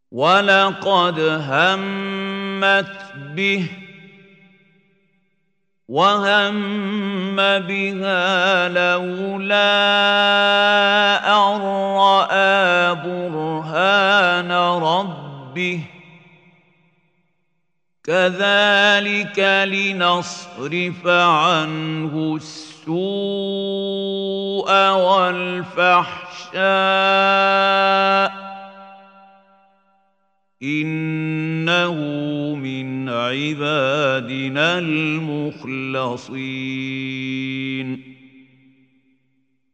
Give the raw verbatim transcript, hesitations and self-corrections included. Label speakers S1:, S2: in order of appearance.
S1: ولقد همت به وهم بها لولا أن رأى برهان ربه كذلك لنصرف عنه السوء والفحشاء إنه من عبادنا المخلصين